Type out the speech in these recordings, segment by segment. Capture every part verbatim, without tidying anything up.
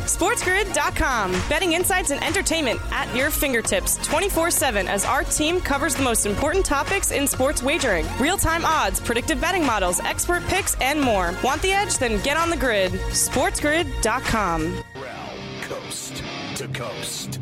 SportsGrid dot com. Betting insights and entertainment at your fingertips twenty-four seven as our team covers the most important topics in sports wagering. Real-time odds, predictive betting models, expert picks, and more. Want the edge? Then get on the grid. SportsGrid dot com. Coast to coast.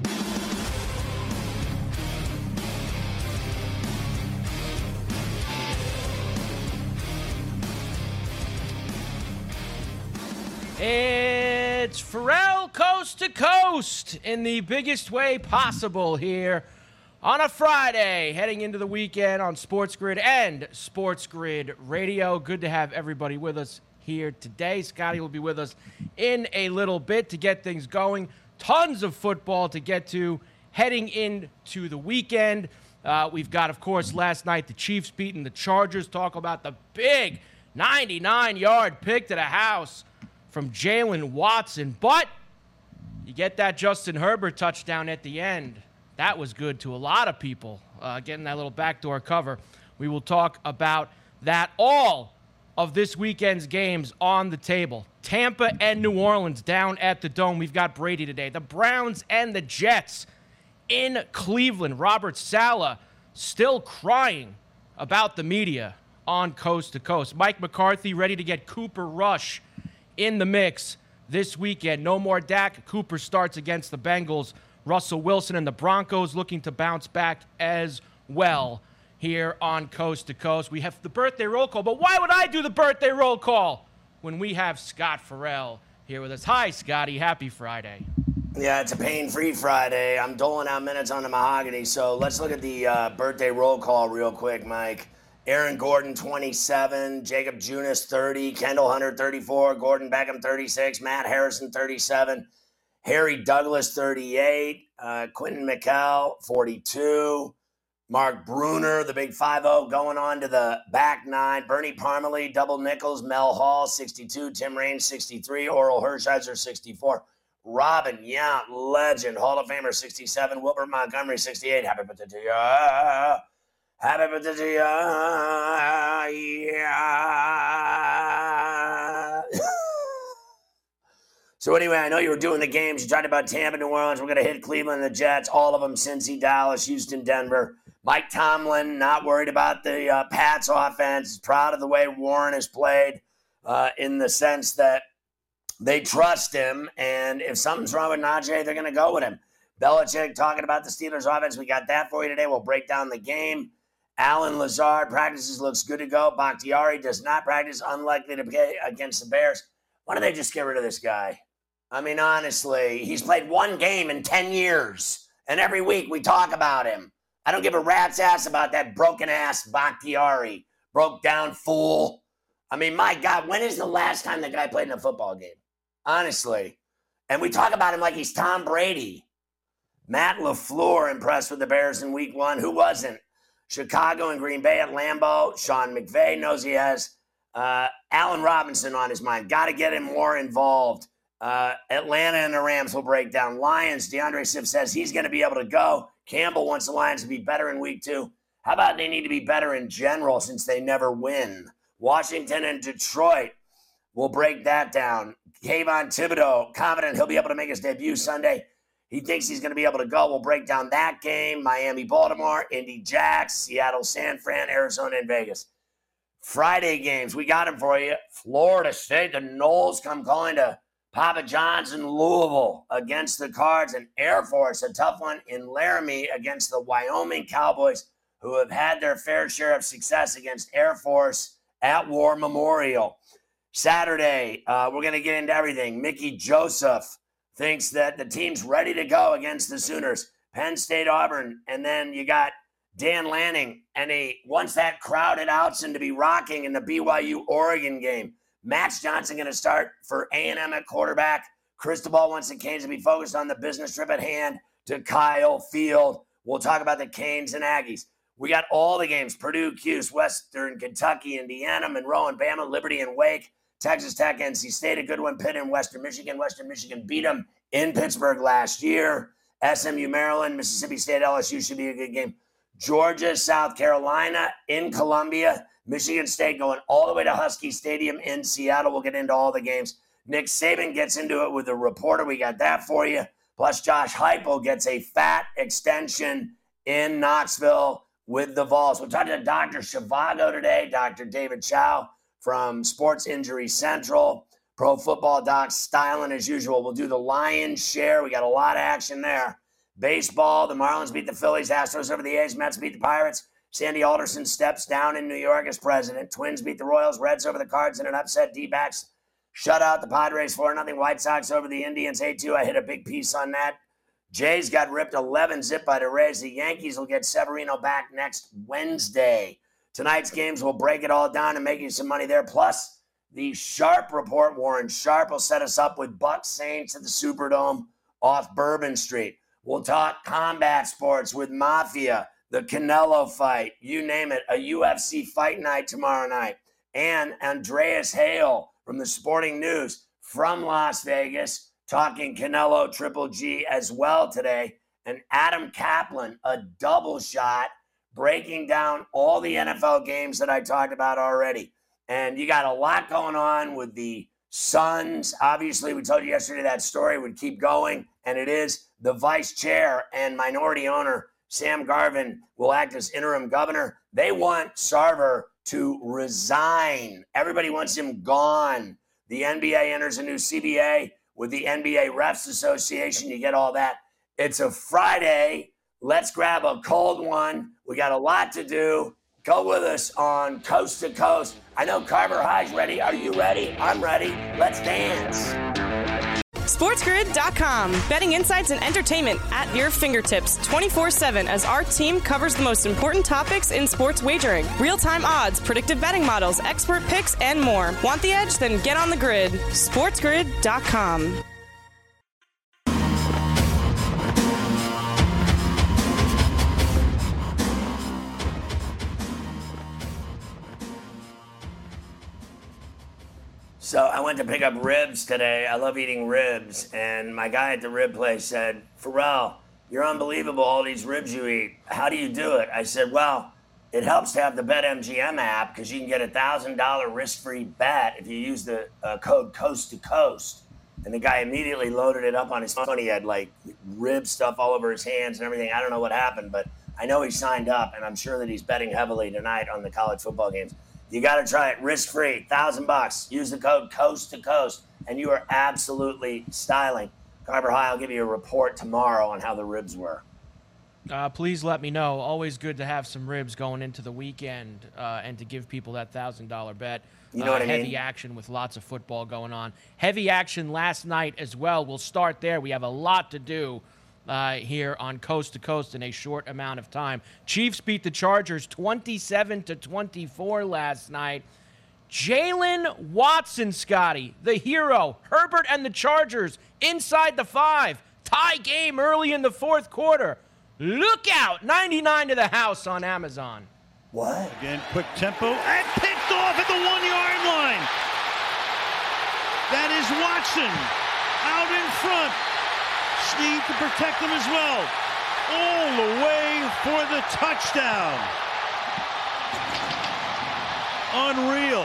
It's Pharrell Coast to Coast in the biggest way possible here on a Friday, heading into the weekend on Sports Grid and Sports Grid Radio. Good to have everybody with us here today. Scotty will be with us in a little bit to get things going. Tons of football to get to heading into the weekend. Uh, we've got, of course, last night the Chiefs beating the Chargers. Talk about the big ninety-nine-yard pick to the house from Jalen Watson, but you get that Justin Herbert touchdown at the end. That was good to a lot of people, uh, getting that little backdoor cover. We will talk about that. All of this weekend's games on the table. Tampa and New Orleans down at the Dome. We've got Brady today. The Browns and the Jets in Cleveland. Robert Saleh still crying about the media on Coast to Coast. Mike McCarthy ready to get Cooper Rush in the mix this weekend. No more Dak. Cooper starts against the Bengals. Russell Wilson and the Broncos looking to bounce back as well here on Coast to Coast. We have the birthday roll call, but why would I do the birthday roll call when we have Scott Farrell here with us? Hi, Scotty. Happy Friday. Yeah, it's a pain-free Friday. I'm doling out minutes on the mahogany, so let's look at the uh, birthday roll call real quick, Mike. Aaron Gordon, twenty-seven, Jacob Junis, thirty, Kendall Hunter, thirty-four, Gordon Beckham, thirty-six, Matt Harrison, thirty-seven, Harry Douglas, thirty-eight, uh, Quentin McKell, forty-two, Mark Bruner, the big five oh, going on to the back nine, Bernie Parmalee, double nickels, Mel Hall, sixty-two, Tim Raines, sixty-three, Oral Hershiser, sixty-four, Robin Yount, legend, Hall of Famer, sixty-seven, Wilbert Montgomery, sixty-eight, happy birthday to you. Happy birthday to you. Yeah. So anyway, I know you were doing the games. You talked about Tampa, New Orleans. We're going to hit Cleveland and the Jets, all of them, Cincy, Dallas, Houston, Denver. Mike Tomlin, not worried about the uh, Pats offense. He's proud of the way Warren has played uh, in the sense that they trust him. And if something's wrong with Najee, they're going to go with him. Belichick talking about the Steelers offense. We got that for you today. We'll break down the game. Alan Lazard practices, looks good to go. Bakhtiari does not practice, unlikely to play against the Bears. Why don't they just get rid of this guy? I mean, honestly, he's played one game in ten years, and every week we talk about him. I don't give a rat's ass about that broken-ass Bakhtiari. Broke down fool. I mean, my God, when is the last time the guy played in a football game? Honestly. And we talk about him like he's Tom Brady. Matt LaFleur impressed with the Bears in week one. Who wasn't? Chicago and Green Bay at Lambeau. Sean McVay knows he has uh, Allen Robinson on his mind. Got to get him more involved. Uh, Atlanta and the Rams will break down. Lions, DeAndre Swift says he's going to be able to go. Campbell wants the Lions to be better in week two. How about they need to be better in general since they never win? Washington and Detroit, we'll break that down. Kayvon Thibodeau, confident he'll be able to make his debut Sunday. He thinks he's going to be able to go. We'll break down that game. Miami, Baltimore, Indy, Jacks, Seattle, San Fran, Arizona, and Vegas. Friday games, we got them for you. Florida State, the Knowles come calling to Papa John's in Louisville against the Cards, and Air Force, a tough one in Laramie against the Wyoming Cowboys, who have had their fair share of success against Air Force at War Memorial. Saturday, uh, we're going to get into everything. Mickey Joseph thinks that the team's ready to go against the Sooners. Penn State, Auburn, and then you got Dan Lanning, and he wants that crowd at Outson to be rocking in the B Y U-Oregon game. Max Johnson going to start for A and M at quarterback. Cristobal wants the Canes to be focused on the business trip at hand to Kyle Field. We'll talk about the Canes and Aggies. We got all the games: Purdue, Cuse, Western Kentucky, Indiana, Monroe and Bama, Liberty and Wake, Texas Tech, N C State, a good one, Pitt and Western Michigan. Western Michigan beat them in Pittsburgh last year. S M U, Maryland, Mississippi State, L S U should be a good game. Georgia, South Carolina in Columbia. Michigan State going all the way to Husky Stadium in Seattle. We'll get into all the games. Nick Saban gets into it with a reporter. We got that for you. Plus, Josh Heupel gets a fat extension in Knoxville with the Vols. We'll talk to Doctor Zhivago today, Doctor David Chow from Sports Injury Central. Pro Football Doc styling as usual. We'll do the Lions share. We got a lot of action there. Baseball, the Marlins beat the Phillies, Astros over the A's, Mets beat the Pirates. Sandy Alderson steps down in New York as president. Twins beat the Royals, Reds over the Cards in an upset. D-backs shut out the Padres four nothing. White Sox over the Indians eight two. I hit a big piece on that. Jays got ripped eleven zip by the Rays. The Yankees will get Severino back next Wednesday. Tonight's games will break it all down and make you some money there. Plus, the Sharp Report. Warren Sharp will set us up with Bucks Saints at the Superdome off Bourbon Street. We'll talk combat sports with Mafia, the Canelo fight, you name it, a U F C fight night tomorrow night. And Andreas Hale from the Sporting News from Las Vegas, talking Canelo Triple G as well today. And Adam Kaplan, a double shot, breaking down all the N F L games that I talked about already. And you got a lot going on with the Suns. Obviously, we told you yesterday that story would keep going, and it is. The vice chair and minority owner, Sam Garvin, will act as interim governor. They want Sarver to resign. Everybody wants him gone. The N B A enters a new C B A with the N B A Refs Association. You get all that. It's a Friday. Let's grab a cold one. We got a lot to do. Go with us on Coast to Coast. I know Carver High's ready. Are you ready? I'm ready. Let's dance. SportsGrid dot com. Betting insights and entertainment at your fingertips twenty-four seven as our team covers the most important topics in sports wagering. Real-time odds, predictive betting models, expert picks, and more. Want the edge? Then get on the grid. SportsGrid dot com. So I went to pick up ribs today. I love eating ribs. And my guy at the rib place said, Pharrell, you're unbelievable, all these ribs you eat. How do you do it? I said, well, it helps to have the BetMGM app because you can get a one thousand dollars risk-free bet if you use the uh, code Coast to Coast. And the guy immediately loaded it up on his phone. He had like rib stuff all over his hands and everything. I don't know what happened, but I know he signed up, and I'm sure that he's betting heavily tonight on the college football games. You got to try it risk-free, one thousand bucks. Use the code Coast to Coast, and you are absolutely styling. Carver High, I'll give you a report tomorrow on how the ribs were. Uh, please let me know. Always good to have some ribs going into the weekend uh, and to give people that one thousand dollars bet. You know what uh, I mean? Heavy action with lots of football going on. Heavy action last night as well. We'll start there. We have a lot to do uh, here on Coast to Coast in a short amount of time. Chiefs beat the Chargers twenty-seven to twenty-four last night. Jalen Watson, Scotty, the hero. Herbert and the Chargers inside the five. Tie game early in the fourth quarter. Look out, ninety-nine to the house on Amazon. What? Again, quick tempo, and picked off at the one-yard line. That is Watson out in front. Snead to protect him as well. All the way for the touchdown. Unreal.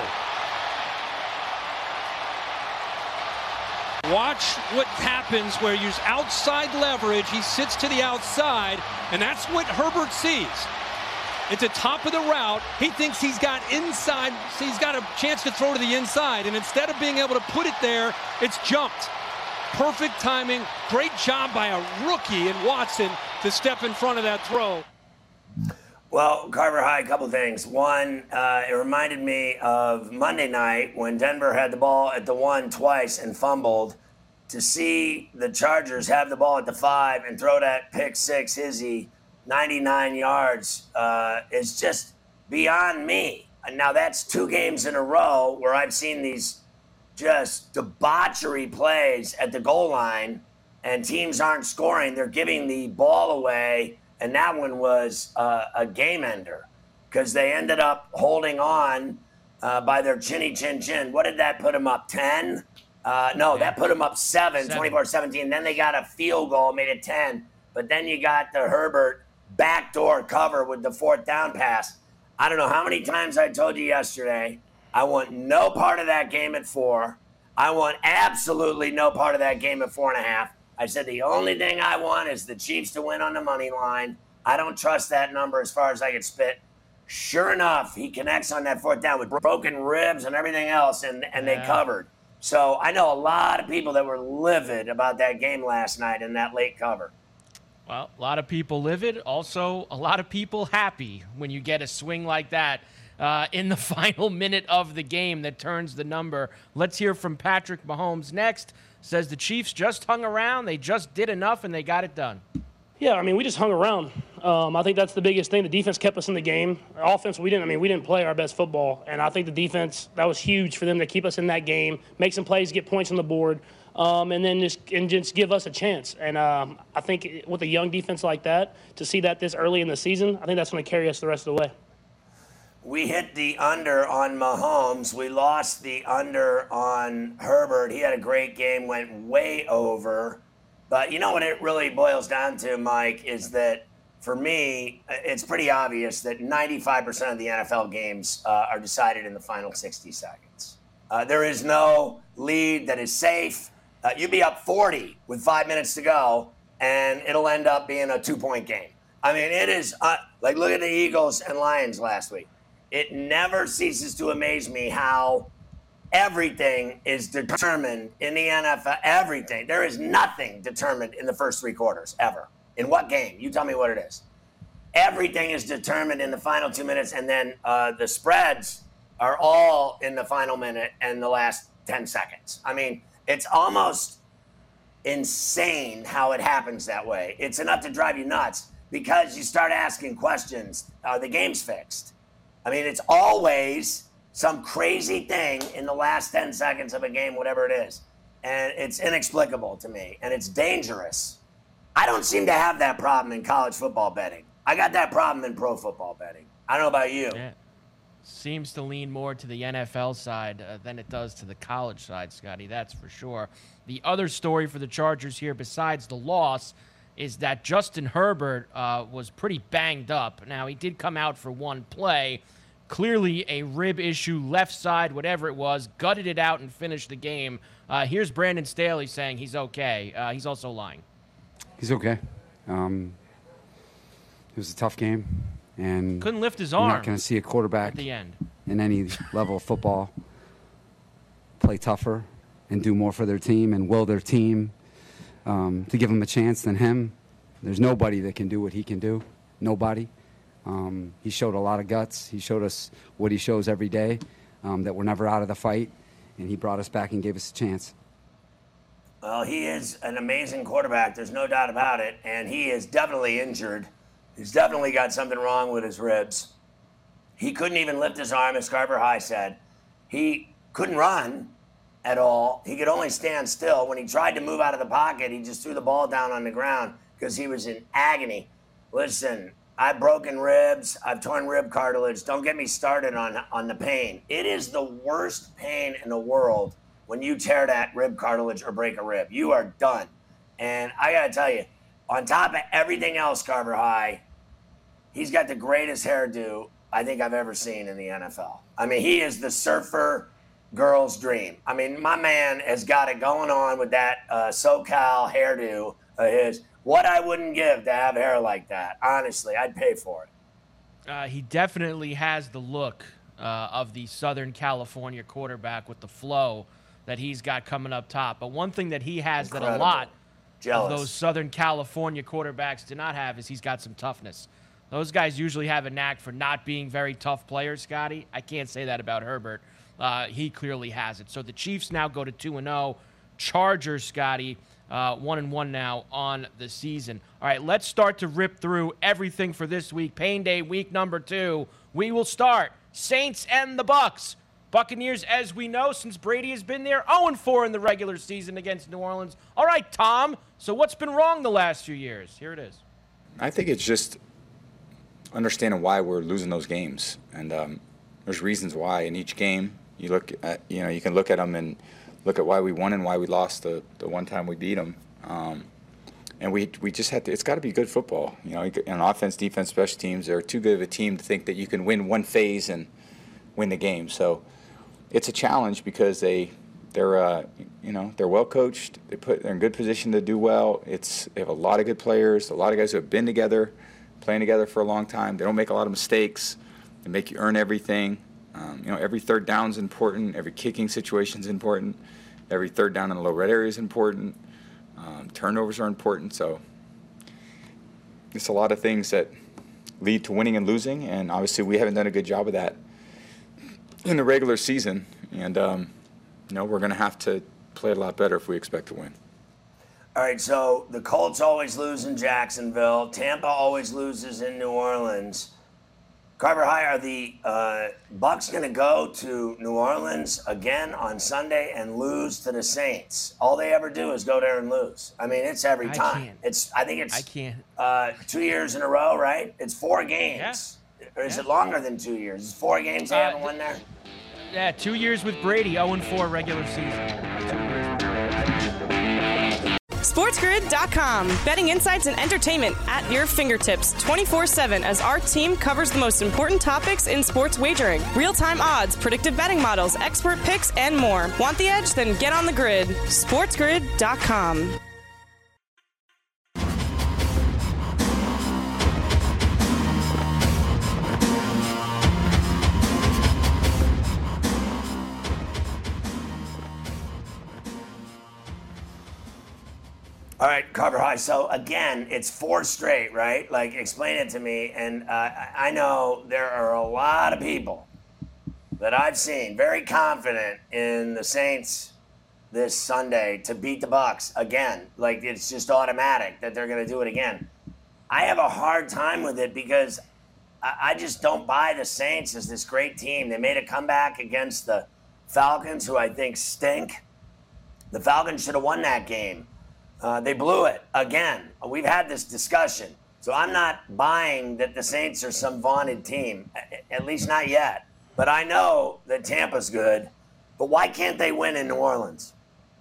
Watch what happens where you use outside leverage. He sits to the outside, and that's what Herbert sees. It's a top of the route. He thinks he's got inside, so he's got a chance to throw to the inside, and instead of being able to put it there, it's jumped. Perfect timing. Great job by a rookie in Watson to step in front of that throw. Well, Carver High, a couple things. One, uh, it reminded me of Monday night when Denver had the ball at the one twice and fumbled. To see the Chargers have the ball at the five and throw that pick six, Hizzy, ninety-nine yards, uh, is just beyond me. Now, that's two games in a row where I've seen these just debauchery plays at the goal line, and teams aren't scoring. They're giving the ball away. And that one was uh, a game ender because they ended up holding on uh, by their chinny chin chin. What did that put them up, ten? Uh, no, that put them up seven, twenty-four seventeen. Then they got a field goal, made it ten. But then you got the Herbert backdoor cover with the fourth down pass. I don't know how many times I told you yesterday, I want no part of that game at four. I want absolutely no part of that game at four and a half. I said the only thing I want is the Chiefs to win on the money line. I don't trust that number as far as I can spit. Sure enough, he connects on that fourth down with broken ribs and everything else, and, and yeah. they covered. So I know a lot of people that were livid about that game last night and that late cover. Well, a lot of people livid. Also, a lot of people happy when you get a swing like that uh, in the final minute of the game that turns the number. Let's hear from Patrick Mahomes next. Says the Chiefs just hung around. They just did enough, and they got it done. Yeah, I mean, we just hung around. Um, I think that's the biggest thing. The defense kept us in the game. Our offense, we didn't. I mean, we didn't play our best football, and I think the defense, that was huge for them to keep us in that game, make some plays, get points on the board, um, and then just and just give us a chance. And um, I think with a young defense like that, to see that this early in the season, I think that's going to carry us the rest of the way. We hit the under on Mahomes. We lost the under on Herbert. He had a great game, went way over. But you know what it really boils down to, Mike, is that for me, it's pretty obvious that ninety-five percent of the N F L games uh, are decided in the final sixty seconds. Uh, there is no lead that is safe. Uh, you'd be up forty with five minutes to go, and it'll end up being a two-point game. I mean, it is uh, like look at the Eagles and Lions last week. It never ceases to amaze me how everything is determined in the N F L. Everything. There is nothing determined in the first three quarters, ever. In what game? You tell me what it is. Everything is determined in the final two minutes, and then uh, the spreads are all in the final minute and the last ten seconds. I mean, it's almost insane how it happens that way. It's enough to drive you nuts because you start asking questions. Are the game's fixed? I mean, it's always some crazy thing in the last ten seconds of a game, whatever it is. And it's inexplicable to me, and it's dangerous. I don't seem to have that problem in college football betting. I got that problem in pro football betting. I don't know about you. Yeah. Seems to lean more to the N F L side uh, than it does to the college side, Scotty, that's for sure. The other story for the Chargers here, besides the loss, is that Justin Herbert uh, was pretty banged up. Now, he did come out for one play. Clearly a rib issue, left side, whatever it was, gutted it out and finished the game. Uh, here's Brandon Staley saying he's okay. Uh, he's also lying. He's okay. Um, it was a tough game. And couldn't lift his you're arm. not going to see a quarterback at the end in any level of football play tougher and do more for their team and will their team um, to give them a chance than him. There's nobody that can do what he can do. Nobody. Um, he showed a lot of guts. He showed us what he shows every day, um, that we're never out of the fight, and he brought us back and gave us a chance. Well, he is an amazing quarterback. There's no doubt about it, and he is definitely injured. He's definitely got something wrong with his ribs. He couldn't even lift his arm, as Carver High said. He couldn't run at all. He could only stand still. When he tried to move out of the pocket, he just threw the ball down on the ground because he was in agony. Listen, I've broken ribs. I've torn rib cartilage. Don't get me started on, on the pain. It is the worst pain in the world when you tear that rib cartilage or break a rib. You are done. And I got to tell you, on top of everything else, Carver High, he's got the greatest hairdo I think I've ever seen in the N F L. I mean, he is the surfer girl's dream. I mean, my man has got it going on with that uh, SoCal hairdo of his. What I wouldn't give to have hair like that. Honestly, I'd pay for it. Uh, he definitely has the look uh, of the Southern California quarterback with the flow that he's got coming up top. But one thing that he has Incredible. that a lot Jealous. of those Southern California quarterbacks do not have is he's got some toughness. Those guys usually have a knack for not being very tough players, Scotty. I can't say that about Herbert. Uh, he clearly has it. So the Chiefs now go to two and oh. Chargers, Scotty, uh, one and one now on the season. All right, let's start to rip through everything for this week. Pain Day, week number two. We will start Saints and the Bucks. Buccaneers, as we know, since Brady has been there, oh and four in the regular season against New Orleans. All right, Tom, so what's been wrong the last few years? Here it is. I think it's just understanding why we're losing those games. And um, there's reasons why in each game. You look at, you know, you can look at them and look at why we won and why we lost the, the one time we beat them. Um, and we we just had to, it's got to be good football. You know, on offense, defense, special teams, they're too good of a team to think that you can win one phase and win the game. So it's a challenge because they they're uh, you know they're well coached. They put they're in good position to do well. It's they have a lot of good players, a lot of guys who have been together, playing together for a long time. They don't make a lot of mistakes. They make you earn everything. Um, you know, every third down is important. Every kicking situation is important. Every third down in the low red area is important. Um, turnovers are important. So it's a lot of things that lead to winning and losing, and obviously we haven't done a good job of that in the regular season. And um, you know, we're going to have to play a lot better if we expect to win. All right, so the Colts always lose in Jacksonville. Tampa always loses in New Orleans. Carver High, are the uh, Bucs going to go to New Orleans again on Sunday and lose to the Saints? All they ever do is go there and lose. I mean, it's every I time. can't. It's I think it's I can't. Uh, two years in a row, right? It's four games. Yeah. Or is Yeah. it longer than two years? It's four games they Uh, haven't won there? Yeah, two years with Brady, oh and four regular season. SportsGrid dot com. Betting insights and entertainment at your fingertips twenty-four seven as our team covers the most important topics in sports wagering. Real-time odds, predictive betting models, expert picks, and more. Want the edge? Then get on the grid. SportsGrid dot com. All right, Carver High. So again, it's four straight, right? Like, explain it to me. And uh, I know there are a lot of people that I've seen very confident in the Saints this Sunday to beat the Bucs again. Like, it's just automatic that they're going to do it again. I have a hard time with it because I, I just don't buy the Saints as this great team. They made a comeback against the Falcons, who I think stink. The Falcons should have won that game. Uh, they blew it again. We've had this discussion. So I'm not buying that the Saints are some vaunted team, at least not yet. But I know that Tampa's good. But why can't they win in New Orleans?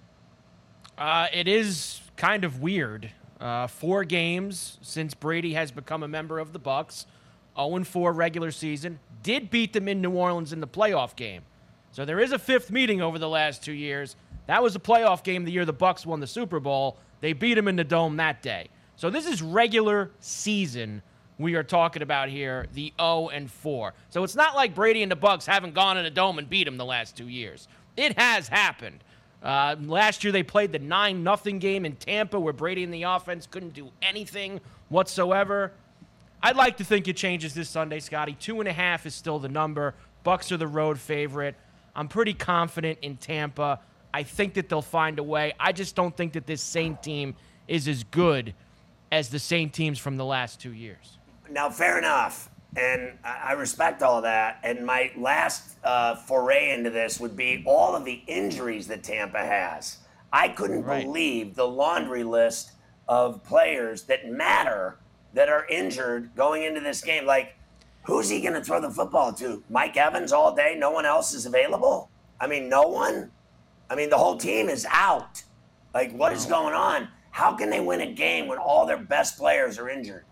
Uh, it is kind of weird. Uh, four games since Brady has become a member of the Bucs. oh and four regular season. Did beat them in New Orleans in the playoff game. So there is a fifth meeting over the last two years. That was a playoff game the year the Bucs won the Super Bowl. They beat them in the Dome that day. So this is regular season we are talking about here, the oh and four. So it's not like Brady and the Bucs haven't gone in the Dome and beat them the last two years. It has happened. Uh, last year they played the nine nothing game in Tampa where Brady and the offense couldn't do anything whatsoever. I'd like to think it changes this Sunday, Scotty. Two and a half is still the number. Bucs are the road favorite. I'm pretty confident in Tampa. I think that they'll find a way. I just don't think that this Saint team is as good as the Saint teams from the last two years. Now, fair enough, and I respect all that. And my last uh, foray into this would be all of the injuries that Tampa has. I couldn't Right. believe the laundry list of players that matter that are injured going into this game. Like, who's he going to throw the football to? Mike Evans all day? No one else is available? I mean, no one? I mean, the whole team is out. Like, what is going on? How can they win a game when all their best players are injured?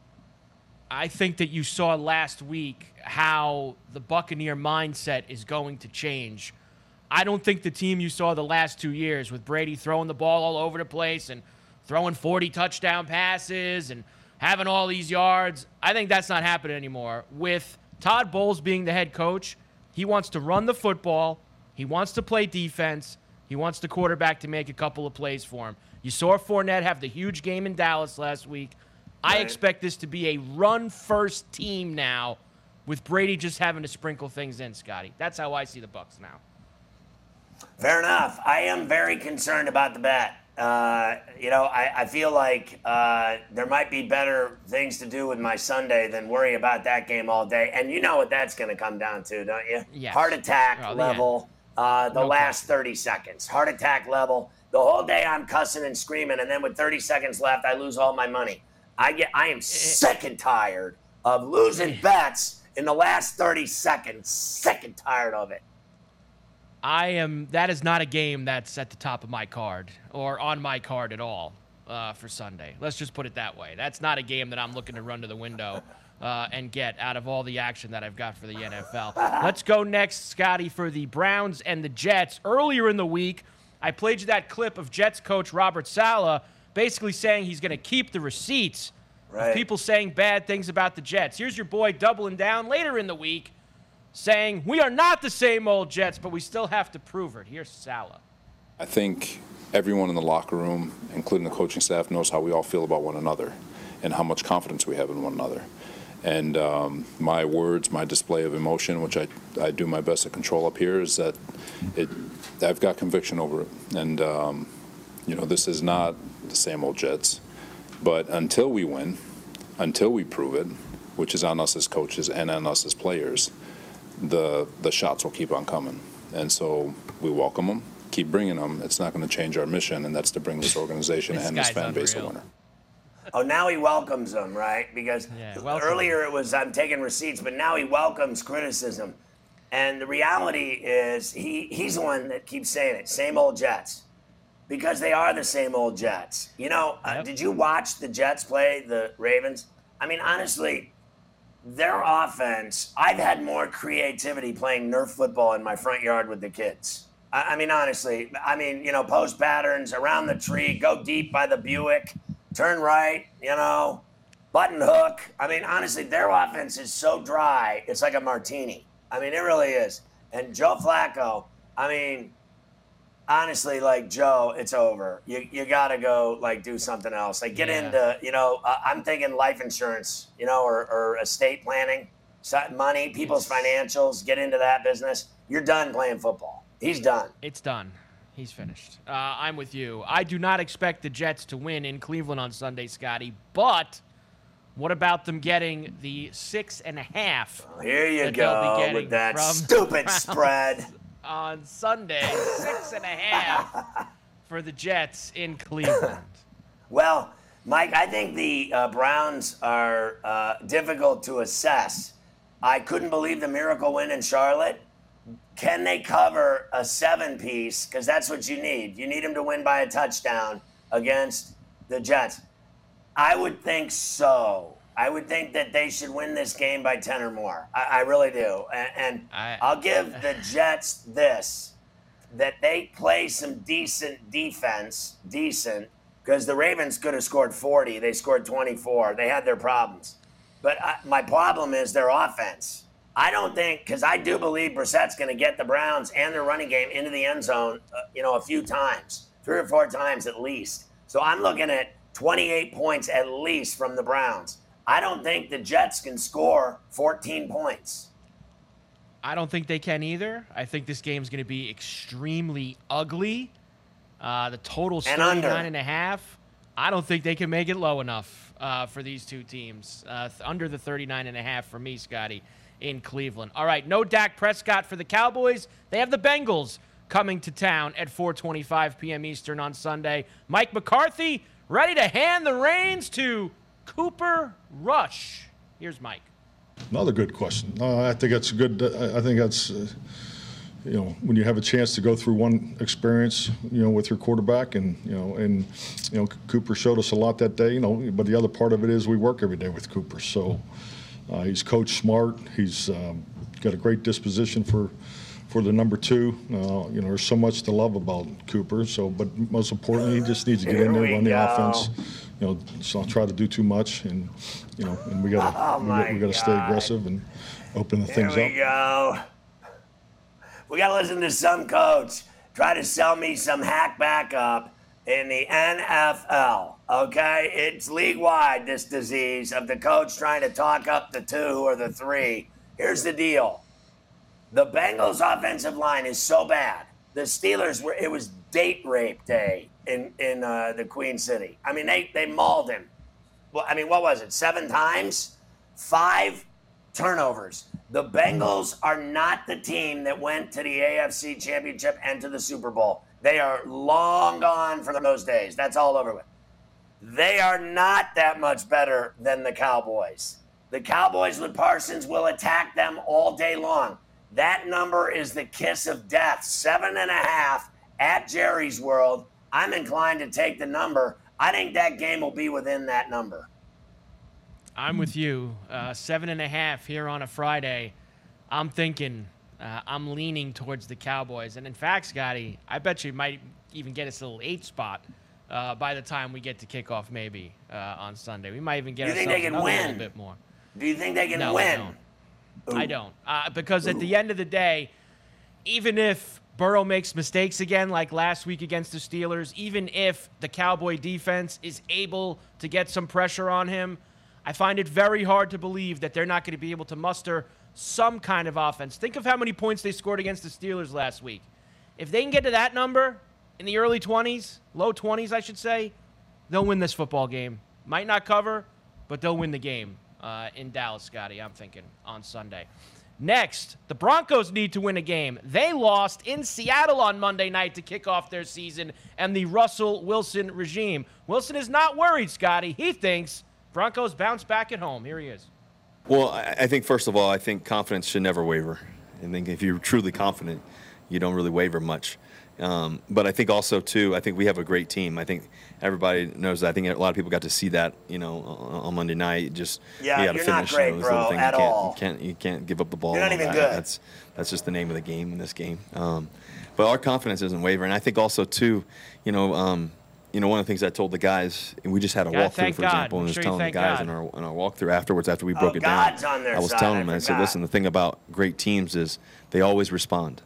I think that you saw last week how the Buccaneer mindset is going to change. I don't think the team you saw the last two years with Brady throwing the ball all over the place and throwing forty touchdown passes and having all these yards, I think that's not happening anymore. With Todd Bowles being the head coach, he wants to run the football. He wants to play defense. He wants the quarterback to make a couple of plays for him. You saw Fournette have the huge game in Dallas last week. I Right. expect this to be a run-first team now with Brady just having to sprinkle things in, Scotty. That's how I see the Bucs now. Fair enough. I am very concerned about the bet. Uh, you know, I, I feel like uh, there might be better things to do with my Sunday than worry about that game all day. And you know what that's going to come down to, don't you? Yes. Heart attack Oh, yeah. level, uh, the No last question. thirty seconds. Heart attack level. The whole day I'm cussing and screaming, and then with thirty seconds left, I lose all my money. I get. I am sick and tired of losing bets in the last thirty seconds. Sick and tired of it. I am. That is not a game that's at the top of my card or on my card at all. uh, for Sunday. Let's just put it that way. That's not a game that I'm looking to run to the window uh, and get out of all the action that I've got for the N F L. Let's go next, Scotty, for the Browns and the Jets. Earlier in the week, I played you that clip of Jets coach Robert Saleh basically saying he's going to keep the receipts right. of people saying bad things about the Jets. Here's your boy doubling down later in the week, saying, we are not the same old Jets, but we still have to prove it. Here's Saleh. I think everyone in the locker room, including the coaching staff, knows how we all feel about one another and how much confidence we have in one another. And um, my words, my display of emotion, which I, I do my best to control up here, is that it, I've got conviction over it. And, um, you know, this is not the same old Jets. But until we win, until we prove it, which is on us as coaches and on us as players, the the shots will keep on coming. And so we welcome them, keep bringing them. It's not going to change our mission, and that's to bring this organization this and this fan unreal. base a winner. Oh, now he welcomes them, right? Because yeah, earlier it was I'm taking receipts, but now he welcomes criticism. And the reality is he, he's the one that keeps saying it, same old Jets. Because they are the same old Jets. You know, yep. uh, did you watch the Jets play the Ravens? I mean, honestly, their offense, I've had more creativity playing Nerf football in my front yard with the kids. I, I mean, honestly, I mean, you know, post patterns, around the tree, go deep by the Buick, turn right, you know, button hook. I mean, honestly, their offense is so dry, it's like a martini. I mean, it really is. And Joe Flacco, I mean, honestly, like, Joe, it's over. You you got to go, like, do something else. Like, get yeah. into, you know, uh, I'm thinking life insurance, you know, or, or estate planning, money, people's financials, get into that business. You're done playing football. He's done. It's done. He's finished. Uh, I'm with you. I do not expect the Jets to win in Cleveland on Sunday, Scotty, but what about them getting the six and a half? Oh, here you go with that stupid spread. On Sunday, six and a half for the Jets in Cleveland. Well, Mike, I think the uh, Browns are uh, difficult to assess. I couldn't believe the miracle win in Charlotte. Can they cover a seven-piece? Because that's what you need. You need them to win by a touchdown against the Jets. I would think so. I would think that they should win this game by ten or more. I, I really do. And, and I, I'll give the Jets this, that they play some decent defense, decent, because the Ravens could have scored forty. They scored twenty-four. They had their problems. But I, my problem is their offense. I don't think, because I do believe Brissett's going to get the Browns and their running game into the end zone, uh, you know, a few times, three or four times at least. So I'm looking at twenty-eight points at least from the Browns. I don't think the Jets can score fourteen points. I don't think they can either. I think this game's going to be extremely ugly. Uh, the total's thirty-nine and a half. I don't think they can make it low enough uh, for these two teams. Uh, th- under the thirty-nine and a half for me, Scotty, in Cleveland. All right, no Dak Prescott for the Cowboys. They have the Bengals coming to town at four twenty-five p.m. Eastern on Sunday. Mike McCarthy ready to hand the reins to Cooper Rush. Here's Mike. Another good question. Uh, I think that's a good. Uh, I think that's, uh, you know, when you have a chance to go through one experience, you know, with your quarterback, and you know, and you know, Cooper showed us a lot that day. You know, but the other part of it is we work every day with Cooper. So uh, he's coached smart. He's um, got a great disposition for. For the number two, uh, you know, there's so much to love about Cooper. So, but most importantly, he just needs to get Here in there, we run the go. offense. You know, so I'll try to do too much, and you know, and we gotta Oh we, got, we gotta stay God. aggressive and open the Here things we up. go. We got to listen to some coach try to sell me some hack backup in the N F L. Okay, it's league-wide, this disease of the coach trying to talk up the two or the three. Here's the deal. The Bengals' offensive line is so bad. The Steelers were, it was date rape day in, in uh, the Queen City. I mean, they, they mauled him. Well, I mean, what was it, seven times? Five turnovers. The Bengals are not the team that went to the A F C Championship and to the Super Bowl. They are long gone from those days. That's all over with. They are not that much better than the Cowboys. The Cowboys with Parsons will attack them all day long. That number is the kiss of death. Seven and a half at Jerry's World. I'm inclined to take the number. I think that game will be within that number. I'm with you. Uh, seven and a half here on a Friday. I'm thinking, uh, I'm leaning towards the Cowboys. And in fact, Scotty, I bet you might even get us a little eight spot uh, by the time we get to kickoff maybe uh, on Sunday. We might even get Do you think ourselves they can another win? little bit more. Do you think they can no, win? I don't. Ooh. I don't. Uh, because at the end of the day, even if Burrow makes mistakes again like last week against the Steelers, even if the Cowboy defense is able to get some pressure on him, I find it very hard to believe that they're not going to be able to muster some kind of offense. Think of how many points they scored against the Steelers last week. If they can get to that number in the early twenties, low twenties, I should say, they'll win this football game. Might not cover, but they'll win the game uh, in Dallas, Scotty, I'm thinking, on Sunday. Next, the Broncos need to win a game. They lost in Seattle on Monday night to kick off their season and the Russell Wilson regime. Wilson is not worried, Scotty. He thinks Broncos bounce back at home. Here he is. Well, I think, first of all, I think confidence should never waver. I think if you're truly confident, you don't really waver much. Um, but I think also, too, I think we have a great team. I think everybody knows that. I think a lot of people got to see that, you know, on Monday night. Just yeah, you got to you're finish. not great, you know, those bro, little things. at you can't, all. You can't, you can't give up the ball. You're not even that. good. That's that's just the name of the game in this game. Um, but our confidence isn't wavering. I think also, too, you know, um, you know, one of the things I told the guys, and we just had a God, walkthrough, thank for God. example, and I'm was sure you telling the thank guys God. in our in our walkthrough afterwards after we broke Oh, it God's down. on their I was side, telling I them, I said, forgot. listen, the thing about great teams is they always respond.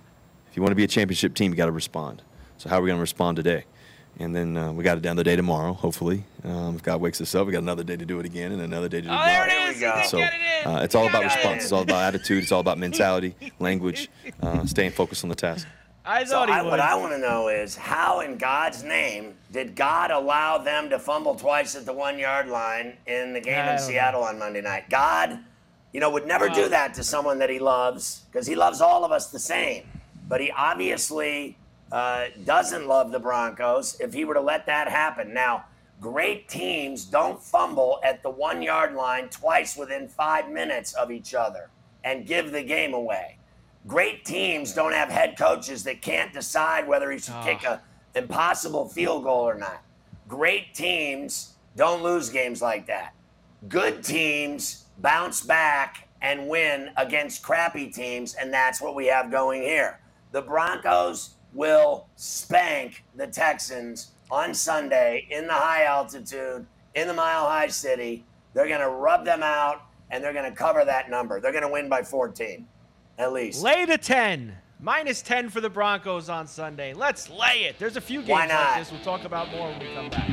If you want to be a championship team, you got to respond. So how are we going to respond today? And then uh, we got it down the day tomorrow, hopefully. Um, if God wakes us up, we got another day to do it again and another day to do it Oh, tomorrow. there it is. go. He did So get it in. uh, it's all about He got it response. in. It's all about attitude. It's all about mentality, language, uh, staying focused on the task. I So thought he I, would. what I want to know is how, in God's name, did God allow them to fumble twice at the one-yard line in the game I in don't Seattle on Monday night? God, you know, would never Well- do that to someone that he loves because he loves all of us the same. But he obviously uh, doesn't love the Broncos if he were to let that happen. Now, great teams don't fumble at the one-yard line twice within five minutes of each other and give the game away. Great teams don't have head coaches that can't decide whether he should Oh. kick a impossible field goal or not. Great teams don't lose games like that. Good teams bounce back and win against crappy teams, and that's what we have going here. The Broncos will spank the Texans on Sunday in the high altitude, in the Mile High City. They're going to rub them out, and they're going to cover that number. They're going to win by fourteen. At least. Lay to ten. Minus ten for the Broncos on Sunday. Let's lay it. There's a few games Why not? like this. We'll talk about more when we come back.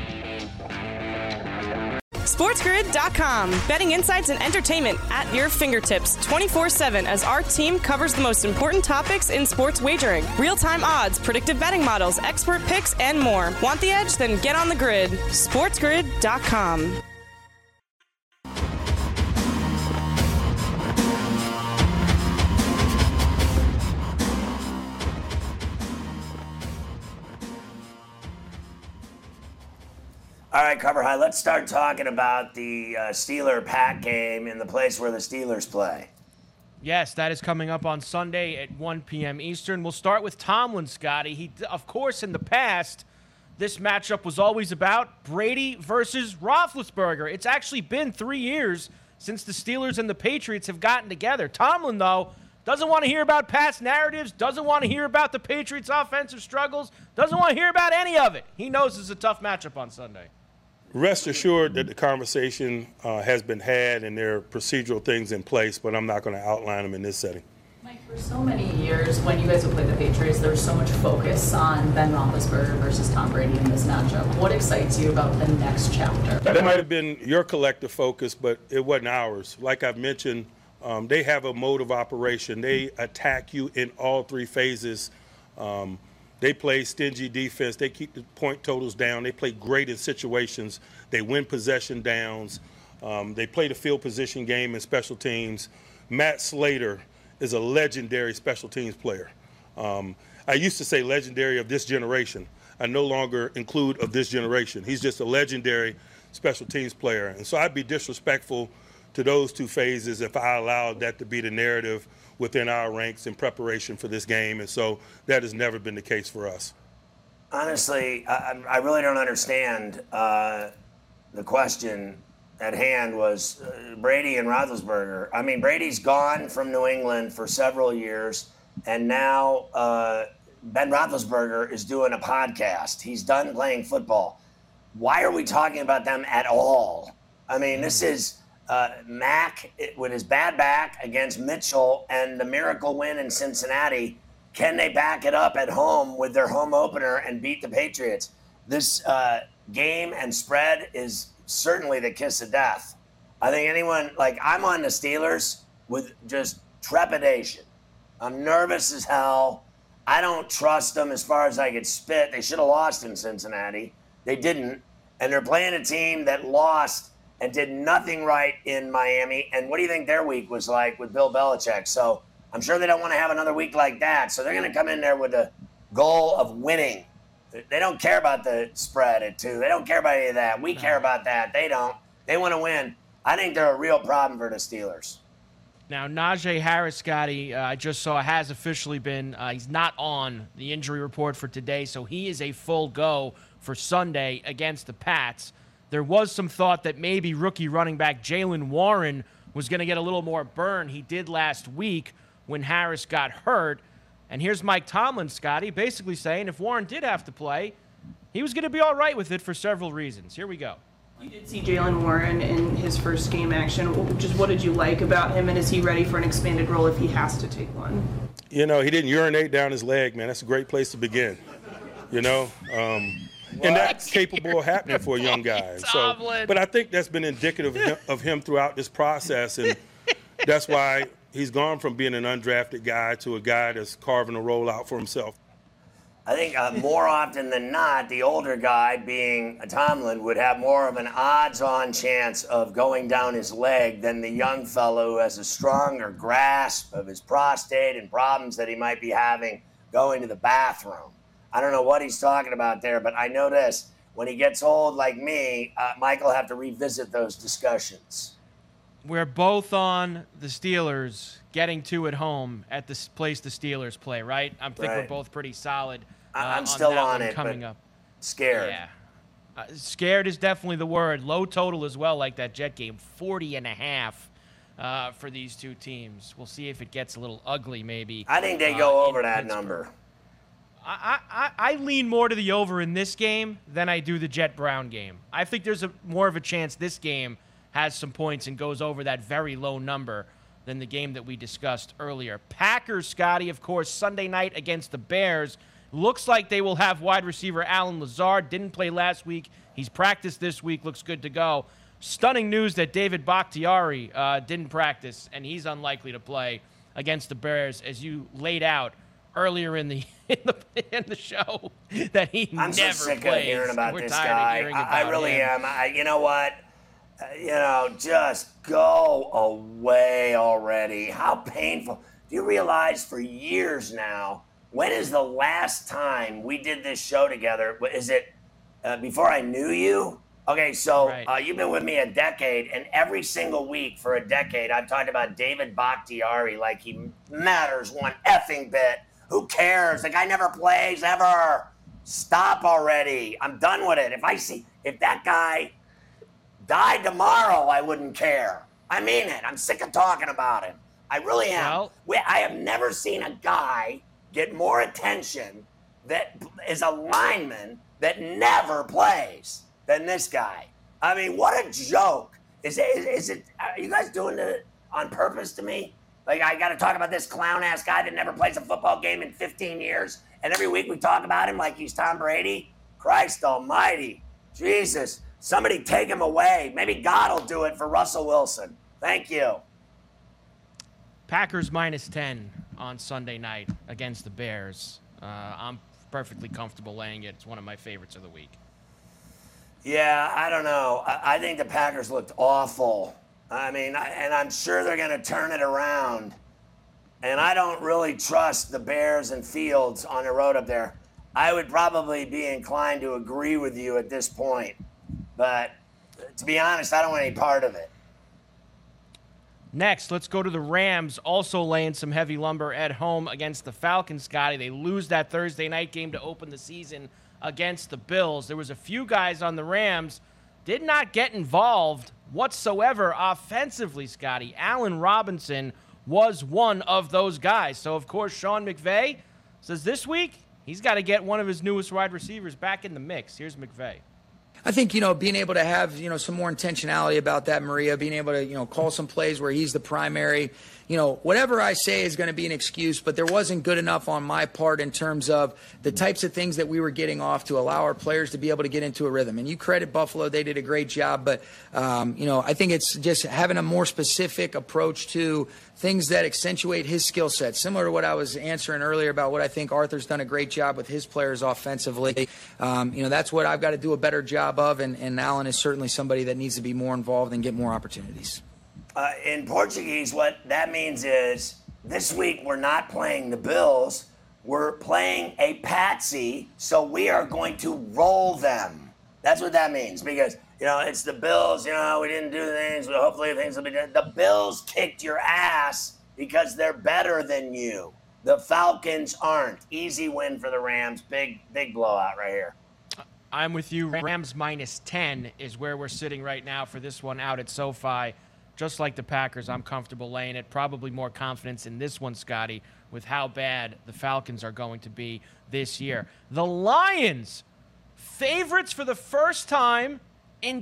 SportsGrid dot com. Betting insights and entertainment at your fingertips twenty-four seven as our team covers the most important topics in sports wagering. Real-time odds, predictive betting models, expert picks, and more. Want the edge? Then get on the grid. SportsGrid dot com. All right, Cover High, let's start talking about the uh, Steeler-Pack game in the place where the Steelers play. Yes, that is coming up on Sunday at one p.m. Eastern. We'll start with Tomlin, Scotty. He, of course, in the past, this matchup was always about Brady versus Roethlisberger. It's actually been three years since the Steelers and the Patriots have gotten together. Tomlin, though, doesn't want to hear about past narratives, doesn't want to hear about the Patriots' offensive struggles, doesn't want to hear about any of it. He knows it's a tough matchup on Sunday. Rest assured that the conversation uh, has been had and there are procedural things in place, but I'm not going to outline them in this setting. Mike, for so many years, when you guys would play the Patriots, there was so much focus on Ben Roethlisberger versus Tom Brady in this matchup. What excites you about the next chapter? That might have been your collective focus, but it wasn't ours. Like I've mentioned, um, they have a mode of operation. They attack you in all three phases. Um, They play stingy defense. They keep the point totals down. They play great in situations. They win possession downs. Um, they play the field position game and special teams. Matt Slater is a legendary special teams player. Um, I used to say legendary of this generation. I no longer include of this generation. He's just a legendary special teams player. And so I'd be disrespectful to those two phases if I allowed that to be the narrative within our ranks in preparation for this game, and so that has never been the case for us. Honestly, I, I really don't understand. Uh, the question at hand was uh, Brady and Roethlisberger. I mean, Brady's gone from New England for several years, and now uh, Ben Roethlisberger is doing a podcast. He's done playing football. Why are we talking about them at all? I mean, this is uh, Mac with his bad back against Mitchell and the miracle win in Cincinnati. Can they back it up at home with their home opener and beat the Patriots? This uh, game and spread is certainly the kiss of death. I think anyone, like, I'm on the Steelers with just trepidation. I'm nervous as hell. I don't trust them as far as I could spit. They should have lost in Cincinnati. They didn't. And they're playing a team that lost and did nothing right in Miami. And what do you think their week was like with Bill Belichick? So I'm sure they don't want to have another week like that. So they're going to come in there with the goal of winning. They don't care about the spread at two. They don't care about any of that. We care about that. They don't. They want to win. I think they're a real problem for the Steelers. Now, Najee Harris, Scotty, uh, I just saw has officially been, uh, he's not on the injury report for today, so he is a full go for Sunday against the Pats. There was some thought that maybe rookie running back Jaylen Warren was going to get a little more burn. He did last week when Harris got hurt. And here's Mike Tomlin, Scotty, basically saying if Warren did have to play, he was going to be all right with it for several reasons. Here we go. You did see Jaylen Warren in his first game action. Just what did you like about him, and is he ready for an expanded role if he has to take one? You know, he didn't urinate down his leg, man. That's a great place to begin. You know, um, and that's capable of happening for a young guy. So, but I think that's been indicative of him, of him throughout this process, and that's why he's gone from being an undrafted guy to a guy that's carving a role out for himself. I think uh, more often than not, the older guy, being Tomlin, would have more of an odds-on chance of going down his leg than the young fellow who has a stronger grasp of his prostate and problems that he might be having going to the bathroom. I don't know what he's talking about there, but I know this. When he gets old like me, uh, Mike will have to revisit those discussions. We're both on the Steelers getting two at home at this place the Steelers play, right? I think Right. we're both pretty solid. Uh, I'm on still that on one it, coming but up. Scared. Yeah. Uh, scared is definitely the word. Low total as well, like that Jet game, forty and a half uh, for these two teams. We'll see if it gets a little ugly maybe. I think they uh, go in over that Pittsburgh. number. I, I, I lean more to the over in this game than I do the Jet Brown game. I think there's a more of a chance this game has some points and goes over that very low number than the game that we discussed earlier. Packers, Scotty, of course, Sunday night against the Bears. Looks like they will have wide receiver Allen Lazard. Didn't play last week. He's practiced this week. Looks good to go. Stunning news that David Bakhtiari uh, didn't practice, and he's unlikely to play against the Bears, as you laid out earlier in the in the, in the show that he I'm never so sick plays. of hearing about We're this tired guy. Of hearing I, about I really him. am. I, you know what? Uh, you know, just go away already. How painful. Do you realize for years now, when is the last time we did this show together? Is it uh, before I knew you? Okay, so Right. uh, you've been with me a decade, and every single week for a decade, I've talked about David Bakhtiari like he matters one effing bit. Who cares? The guy never plays ever. Stop already. I'm done with it. If I see, if that guy died tomorrow, I wouldn't care. I mean it. I'm sick of talking about him. I really am. Well- we, I have never seen a guy get more attention that is a lineman that never plays than this guy. I mean, what a joke. Is it, is, is it, are you guys doing it on purpose to me? Like, I got to talk about this clown-ass guy that never plays a football game in fifteen years, and every week we talk about him like he's Tom Brady? Christ almighty. Jesus. Somebody take him away. Maybe God will do it for Russell Wilson. Thank you. Packers minus ten on Sunday night against the Bears. Uh, I'm perfectly comfortable laying it. It's one of my favorites of the week. Yeah, I don't know. I, I think the Packers looked awful. I mean, I, and I'm sure they're going to turn it around. And I don't really trust the Bears and Fields on the road up there. I would probably be inclined to agree with you at this point. But to be honest, I don't want any part of it. Next, let's go to the Rams, also laying some heavy lumber at home against the Falcons, Scotty. They lose that Thursday night game to open the season against the Bills. There was a few guys on the Rams did not get involved whatsoever offensively, Scotty. Allen Robinson was one of those guys. So, of course, Sean McVay says this week he's got to get one of his newest wide receivers back in the mix. Here's McVay. I think, you know, being able to have, you know, some more intentionality about that, Maria, being able to, you know, call some plays where he's the primary, you know, whatever I say is going to be an excuse, but there wasn't good enough on my part in terms of the types of things that we were getting off to allow our players to be able to get into a rhythm. And you credit Buffalo, they did a great job, but, um, you know, I think it's just having a more specific approach to things that accentuate his skill set, similar to what I was answering earlier about what I think Arthur's done a great job with his players offensively. Um, you know, that's what I've got to do a better job of, and, and Allen is certainly somebody that needs to be more involved and get more opportunities. Uh, in Portuguese, what that means is this week we're not playing the Bills. We're playing a patsy, so we are going to roll them. That's what that means, because, you know, it's the Bills. You know, we didn't do things, but hopefully things will be done. The Bills kicked your ass because they're better than you. The Falcons aren't. Easy win for the Rams. Big, big blowout right here. I'm with you. Rams minus ten is where we're sitting right now for this one out at SoFi. Just like the Packers, I'm comfortable laying it. Probably more confidence in this one, Scotty, with how bad the Falcons are going to be this year. The Lions, favorites for the first time in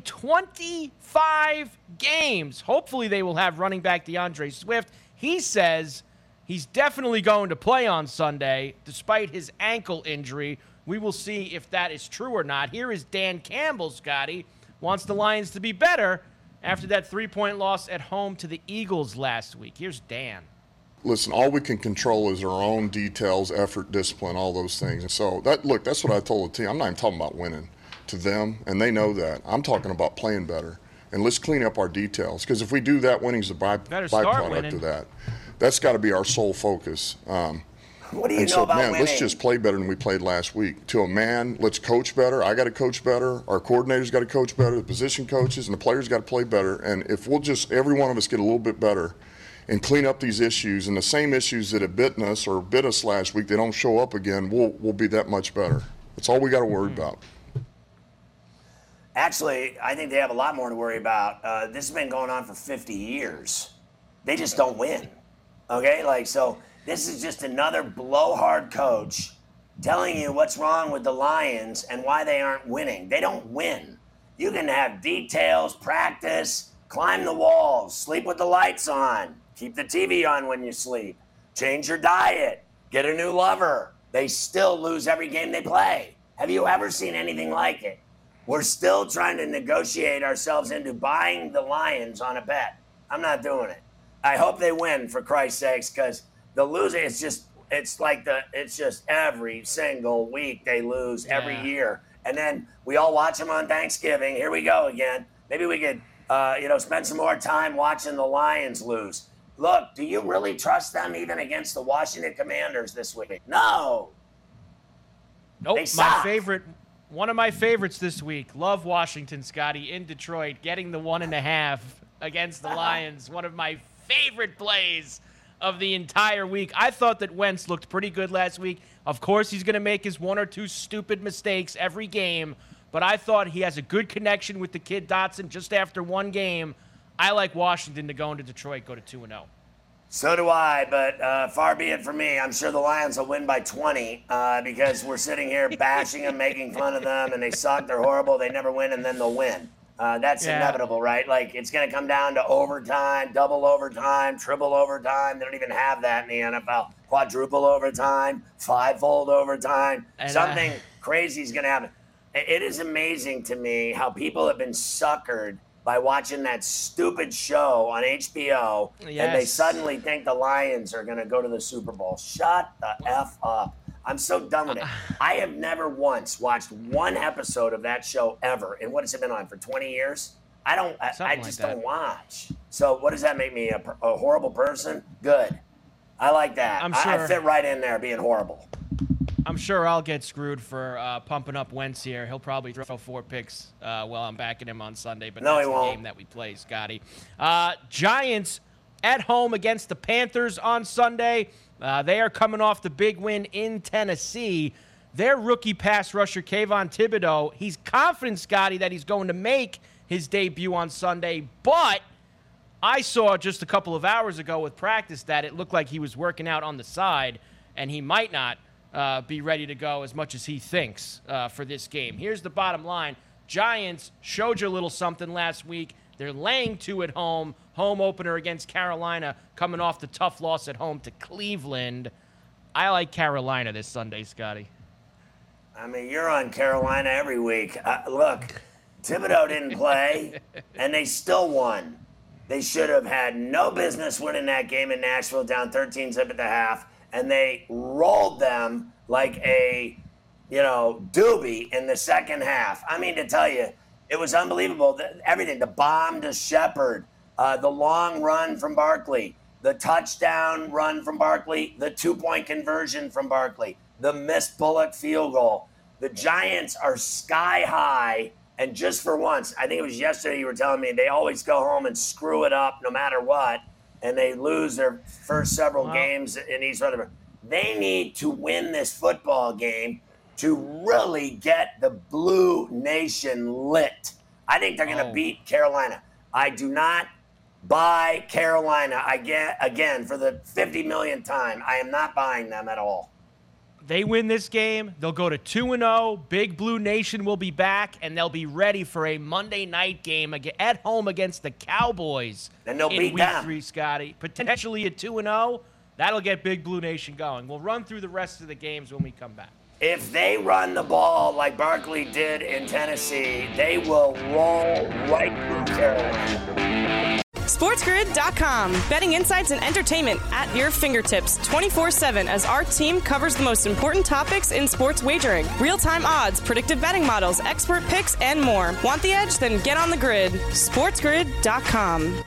twenty-five games. Hopefully they will have running back DeAndre Swift. He says he's definitely going to play on Sunday, despite his ankle injury. We will see if that is true or not. Here is Dan Campbell, Scotty, wants the Lions to be better after that three-point loss at home to the Eagles last week. Here's Dan. Listen, all we can control is our own details, effort, discipline, all those things. And so, that look, that's what I told the team. I'm not even talking about winning to them, and they know that. I'm talking about playing better. And let's clean up our details, because if we do that, winning's a by, byproduct of that. That's got to be our sole focus. Um, What do you and know so, about man, winning? let's just play better than we played last week. To a man, let's coach better. I got to coach better. Our coordinators got to coach better. The position coaches and the players got to play better. And if we'll just, every one of us get a little bit better and clean up these issues, and the same issues that have bitten us or bit us last week, they don't show up again, we'll, we'll be that much better. That's all we got to worry Mm-hmm. about. Actually, I think they have a lot more to worry about. Uh, this has been going on for fifty years. They just don't win. Okay? Like, so this is just another blowhard coach telling you what's wrong with the Lions and why they aren't winning. They don't win. You can have details, practice, climb the walls, sleep with the lights on, keep the T V on when you sleep, change your diet, get a new lover. They still lose every game they play. Have you ever seen anything like it? We're still trying to negotiate ourselves into buying the Lions on a bet. I'm not doing it. I hope they win, for Christ's sakes, because the losing is just, it's like the, it's just every single week they lose every Yeah. year. And then we all watch them on Thanksgiving. Here we go again. Maybe we could, uh, you know, spend some more time watching the Lions lose. Look, do you really trust them even against the Washington Commanders this week? No. Nope, They my suck. favorite, one of my favorites this week. Love Washington, Scotty, in Detroit, getting the one and a half against the Lions. One of my favorite plays of the entire week. I thought that Wentz looked pretty good last week. Of course, he's going to make his one or two stupid mistakes every game, but I thought he has a good connection with the kid Dotson just after one game. I like Washington to go into Detroit, go to two and oh. So do I, but uh, far be it from me. I'm sure the Lions will win by twenty uh, because we're sitting here bashing them, making fun of them, and they suck, they're horrible, they never win, and then they'll win. Uh, that's Yeah. inevitable, right? Like, it's going to come down to overtime, double overtime, triple overtime. They don't even have that in the N F L. Quadruple overtime, five-fold overtime. And, uh, Something crazy is going to happen. It it is amazing to me how people have been suckered by watching that stupid show on H B O, and they Yes. suddenly think the Lions are going to go to the Super Bowl. Shut the F up. I'm so done with it. I have never once watched one episode of that show ever. And what has it been on for twenty years? I don't, I, I Something just like that. don't watch. So what does that make me, a, per- a horrible person? Good. I like that. I'm I, I sure- fit right in there being horrible. I'm sure I'll get screwed for uh, pumping up Wentz here. He'll probably throw four picks uh, while I'm backing him on Sunday, but No, that's he the won't. game that we play, Scotty. Uh, Giants at home against the Panthers on Sunday. Uh, they are coming off the big win in Tennessee. their rookie pass rusher, Kayvon Thibodeau, he's confident, Scotty, that he's going to make his debut on Sunday, but I saw just a couple of hours ago with practice that it looked like he was working out on the side, and he might not uh, be ready to go as much as he thinks uh, for this game. Here's the bottom line. Giants showed you a little something last week. They're laying two at home. Home opener against Carolina, coming off the tough loss at home to Cleveland. I like Carolina this Sunday, Scotty. I mean, you're on Carolina every week. Uh, look, Thibodeau didn't play, and they still won. They should have had no business winning that game in Nashville, down thirteen zip at the half, and they rolled them like a, you know, doobie in the second half. I mean, to tell you, it was unbelievable. Everything, the bomb to Shepard, uh, the long run from Barkley, the touchdown run from Barkley, the two-point conversion from Barkley, the missed Bullock field goal. The Giants are sky high, and just for once, I think it was yesterday you were telling me, they always go home and screw it up no matter what, and they lose their first several wow. games in each other. They need to win this football game to really get the Blue Nation lit. I think they're going to oh. beat Carolina. I do not buy Carolina again, again for the fifty millionth time. I am not buying them at all. They win this game, they'll go to two and oh. Big Blue Nation will be back, and they'll be ready for a Monday night game at home against the Cowboys. And they'll in beat week them. three, Scotty. Potentially a two and oh. That'll get Big Blue Nation going. We'll run through the rest of the games when we come back. If they run the ball like Barkley did in Tennessee, they will roll right through Carolina. SportsGrid dot com. Betting insights and entertainment at your fingertips twenty-four seven as our team covers the most important topics in sports wagering. Real-time odds, predictive betting models, expert picks, and more. Want the edge? Then get on the grid. SportsGrid dot com.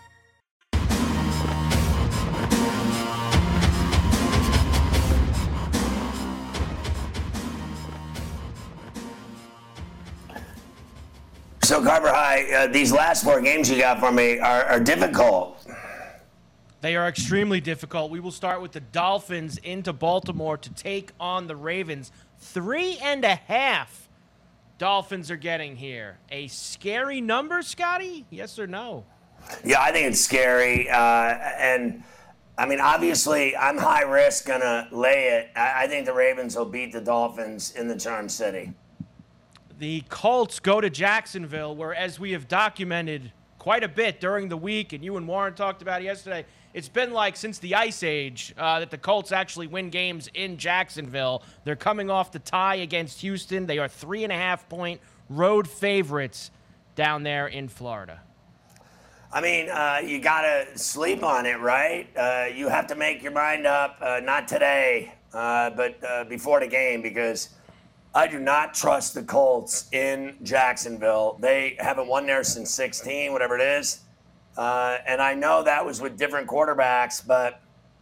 So, Carver High, uh, these last four games you got for me are, are difficult. They are extremely difficult. We will start with the Dolphins into Baltimore to take on the Ravens. Three and a half Dolphins are getting here. A scary number, Scotty? Yes or no? Yeah, I think it's scary. Uh, and, I mean, obviously, I'm high risk going to lay it. I, I think the Ravens will beat the Dolphins in the Charm City. The Colts go to Jacksonville, where, as we have documented quite a bit during the week, and you and Warren talked about it yesterday, it's been like since the Ice Age uh, that the Colts actually win games in Jacksonville. They're coming off the tie against Houston. They are three and a half point road favorites down there in Florida. I mean, uh, you got to sleep on it, right? Uh, you have to make your mind up, uh, not today, uh, but uh, before the game, because I do not trust the Colts in Jacksonville. They haven't won there since sixteen, whatever it is. Uh, and I know that was with different quarterbacks, but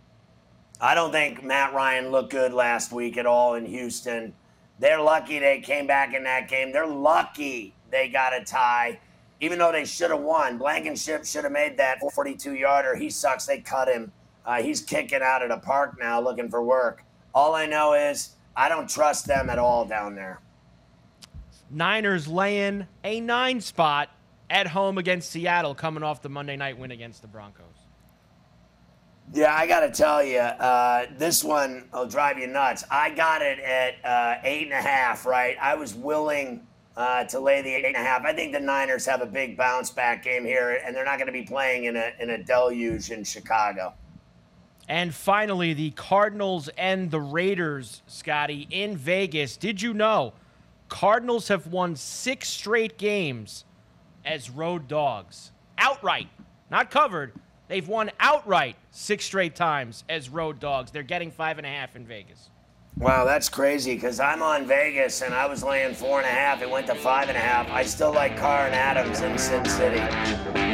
I don't think Matt Ryan looked good last week at all in Houston. They're lucky they came back in that game. They're lucky they got a tie, even though they should have won. Blankenship should have made that forty-two-yarder. He sucks. They cut him. Uh, he's kicking out of the park now looking for work. All I know is I don't trust them at all down there. Niners laying a nine spot at home against Seattle, coming off the Monday night win against the Broncos. Yeah, I got to tell you, uh, this one will drive you nuts. I got it at uh, eight and a half, right? I was willing uh, to lay the eight and a half. I think the Niners have a big bounce back game here, and they're not going to be playing in a in a deluge in Chicago. And finally, the Cardinals and the Raiders, Scotty, in Vegas. Did you know Cardinals have won six straight games as road dogs? Outright. Not covered. They've won outright six straight times as road dogs. They're getting five and a half in Vegas. Wow, that's crazy because I'm on Vegas and I was laying four and a half. It went to five and a half. I still like Carr and Adams in Sin City.